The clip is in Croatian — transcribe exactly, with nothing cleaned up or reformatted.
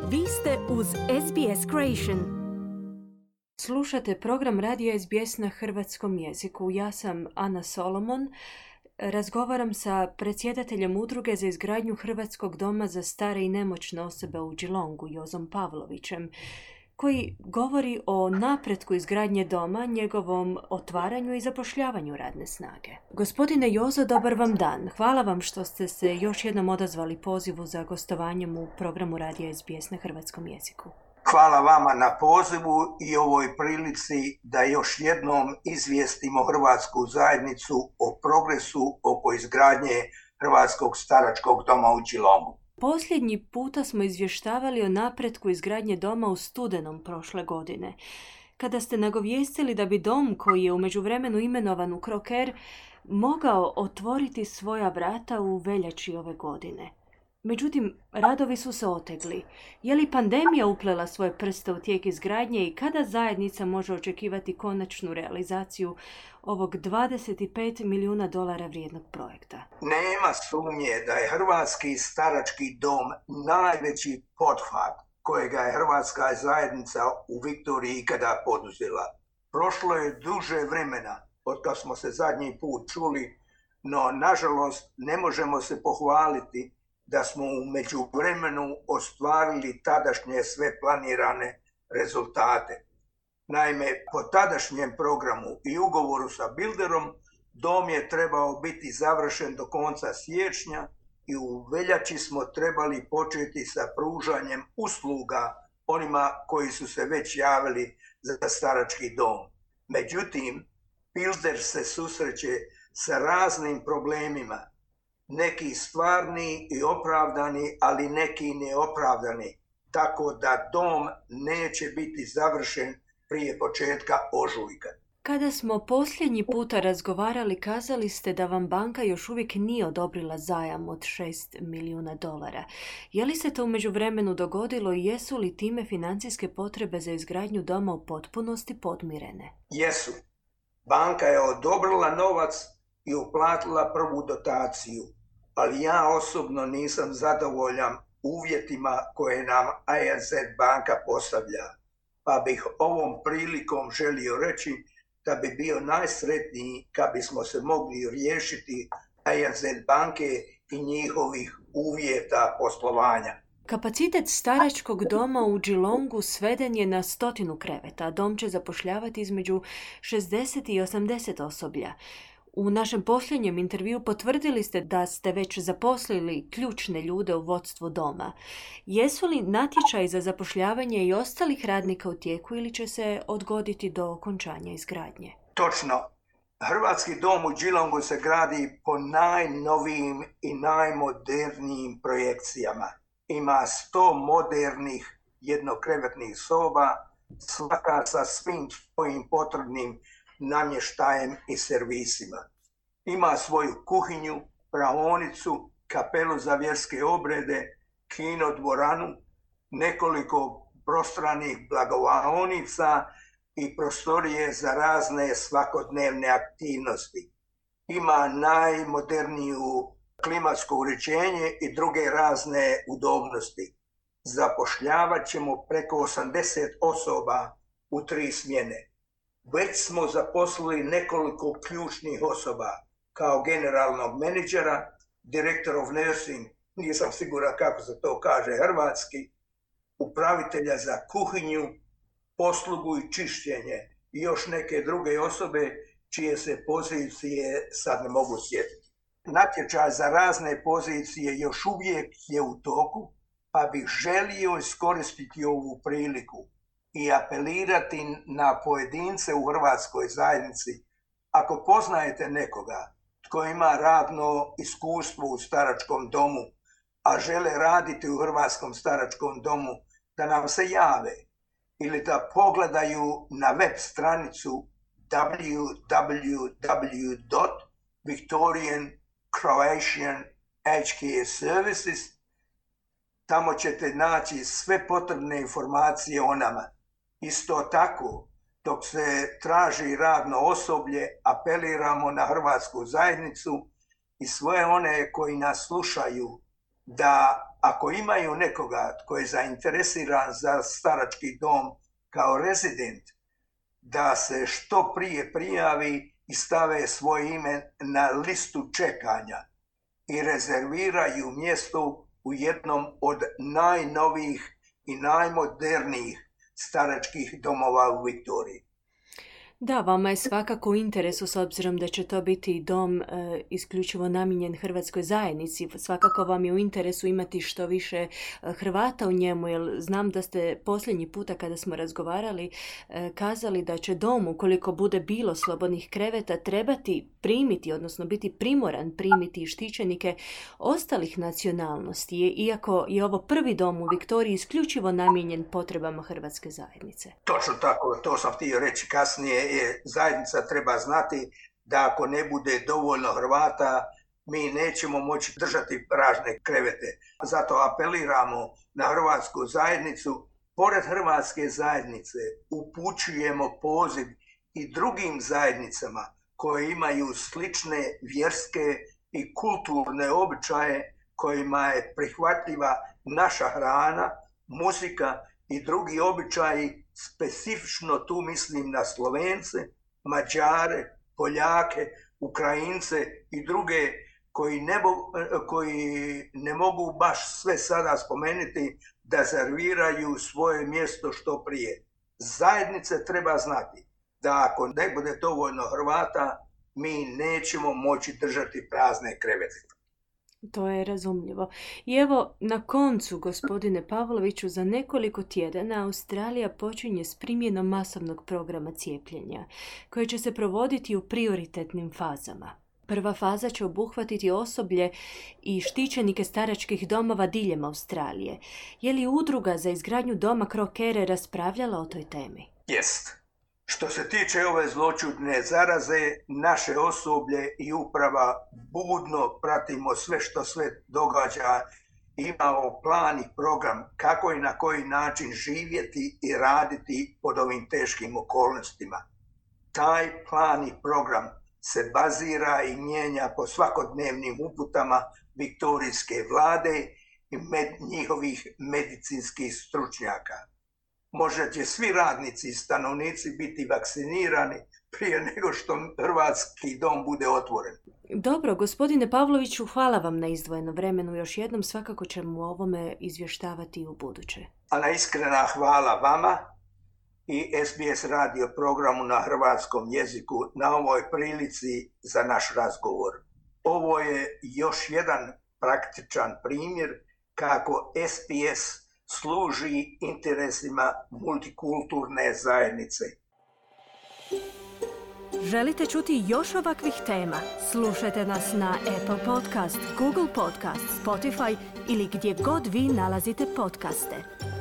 Vi ste uz S B S Creation. Slušate program radija S B S na hrvatskom jeziku. Ja sam Ana Solomon. Razgovaram sa predsjedateljem Udruge za izgradnju Hrvatskog doma za stare i nemoćne osobe u Geelongu, Jozom Pavlovićem, koji govori o napretku izgradnje doma, njegovom otvaranju i zapošljavanju radne snage. Gospodine Jozo, dobar vam dan. Hvala vam što ste se još jednom odazvali pozivu za gostovanjem u programu radija S B S na hrvatskom jeziku. Hvala vama na pozivu i ovoj prilici da još jednom izvijestimo hrvatsku zajednicu o progresu oko izgradnje Hrvatskog staračkog doma u Geelongu. Posljednji puta smo izvještavali o napretku izgradnje doma u studenom prošle godine, kada ste nagovijestili da bi dom, koji je u međuvremenu imenovan u Croker, mogao otvoriti svoja vrata u veljači ove godine. Međutim, radovi su se otegli. Je li pandemija uplela svoje prste u tijek izgradnje i kada zajednica može očekivati konačnu realizaciju ovog dvadeset pet milijuna dolara vrijednog projekta? Nema sumnje da je Hrvatski starački dom najveći pothvat kojega je hrvatska zajednica u Viktoriji ikada poduzela. Prošlo je duže vremena od kad smo se zadnji put čuli, no nažalost ne možemo se pohvaliti da smo u međuvremenu ostvarili tadašnje sve planirane rezultate. Naime, po tadašnjem programu i ugovoru sa Builderom, dom je trebao biti završen do konca siječnja i u veljači smo trebali početi sa pružanjem usluga onima koji su se već javili za starački dom. Međutim, Builder se susreće sa raznim problemima, neki stvarni i opravdani, ali neki neopravdani, tako da dom neće biti završen prije početka ožujka. Kada smo posljednji puta razgovarali, kazali ste da vam banka još uvijek nije odobrila zajam od šest milijuna dolara. Je li se to u međuvremenu dogodilo i jesu li time financijske potrebe za izgradnju doma u potpunosti podmirene? Jesu. Banka je odobrila novac i uplatila prvu dotaciju, ali ja osobno nisam zadovoljan uvjetima koje nam A N Z banka postavlja, pa bih ovom prilikom želio reći da bi bio najsretniji kad bismo se mogli riješiti A N Z banke i njihovih uvjeta poslovanja. Kapacitet staračkog doma u Geelongu sveden je na stotinu kreveta, a dom će zapošljavati između šezdeset i osamdeset osoblja. U našem posljednjem intervju potvrdili ste da ste već zaposlili ključne ljude u vodstvu doma. Jesu li natječaji za zapošljavanje i ostalih radnika u tijeku ili će se odgoditi do okončanja izgradnje? Točno. Hrvatski dom u Geelongu se gradi po najnovijim i najmodernijim projekcijama. Ima sto modernih jednokrevetnih soba, svaka sa svim svojim potrebnim namještajem i servisima. Ima svoju kuhinju, praonicu, kapelu za vjerske obrede, kino dvoranu, nekoliko prostranih blagovaonica i prostorije za razne svakodnevne aktivnosti. Ima najmoderniju klimatsko uređenje i druge razne udobnosti. Zapošljavat ćemo preko osamdeset osoba u tri smjene. Već smo zaposlili nekoliko ključnih osoba kao generalnog menadžera, director of nursing, nisam siguran kako se to kaže hrvatski, upravitelja za kuhinju, poslugu i čišćenje i još neke druge osobe čije se pozicije sad ne mogu sjetiti. Natječaj za razne pozicije još uvijek je u toku, pa bih želio iskoristiti ovu priliku i apelirati na pojedince u hrvatskoj zajednici. Ako poznajete nekoga tko ima radno iskustvo u staračkom domu, a žele raditi u Hrvatskom staračkom domu, da nam se jave ili da pogledaju na web stranicu w w w dot victorian croatian h k services. Tamo ćete naći sve potrebne informacije o nama. Isto tako, dok se traži radno osoblje, apeliramo na hrvatsku zajednicu i sve one koji nas slušaju da ako imaju nekoga tko je zainteresiran za starački dom kao rezident, da se što prije prijavi i stave svoje ime na listu čekanja i rezerviraju mjesto u jednom od najnovijih i najmodernijih staračkih domova u Viktoriji. Da, vama je svakako u interesu, s obzirom da će to biti dom e, isključivo namijenjen hrvatskoj zajednici. Svakako vam je u interesu imati što više Hrvata u njemu, jer znam da ste posljednji puta kada smo razgovarali e, kazali da će dom, ukoliko bude bilo slobodnih kreveta, trebati primiti, odnosno biti primoran primiti štićenike ostalih nacionalnosti, iako je ovo prvi dom u Viktoriji isključivo namijenjen potrebama hrvatske zajednice. Točno tako, to sam htio reći kasnije. Je, zajednica treba znati da ako ne bude dovoljno Hrvata, mi nećemo moći držati prazne krevete. Zato apeliramo na hrvatsku zajednicu. Pored hrvatske zajednice upućujemo poziv i drugim zajednicama koje imaju slične vjerske i kulturne običaje kojima je prihvatljiva naša hrana, muzika i drugi običaji. Specifično tu mislim na Slovence, Mađare, Poljake, Ukrajince i druge koji ne, bo, koji ne mogu baš sve sada spomenuti da rezerviraju svoje mjesto što prije. Zajednice treba znati da ako ne bude dovoljno Hrvata, mi nećemo moći držati prazne krevete. To je razumljivo. I evo, na koncu, gospodine Pavloviću, za nekoliko tjedana Australija počinje s primjenom masovnog programa cijepljenja, koje će se provoditi u prioritetnim fazama. Prva faza će obuhvatiti osoblje i štićenike staračkih domova diljem Australije. Je li udruga za izgradnju doma Krokere raspravljala o toj temi? Jest. Što se tiče ove zloćudne zaraze, naše osoblje i uprava budno pratimo sve što sve događa. Imamo plan i program kako i na koji način živjeti i raditi pod ovim teškim okolnostima. Taj plan i program se bazira i mijenja po svakodnevnim uputama viktorijske vlade i med, njihovih medicinskih stručnjaka. Možda će svi radnici i stanovnici biti vakcinirani prije nego što hrvatski dom bude otvoren. Dobro, gospodine Pavloviću, hvala vam na izdvojeno vremenu. Još jednom svakako ćemo o ovome izvještavati u buduće. A na iskrena hvala vama i S B S radio programu na hrvatskom jeziku na ovoj prilici za naš razgovor. Ovo je još jedan praktičan primjer kako S B S služi interesima multikulturne zajednice. Želite čuti još ovakvih tema? Slušajte nas na Apple Podcast, Google Podcast, Spotify ili gdje god vi nalazite podcaste.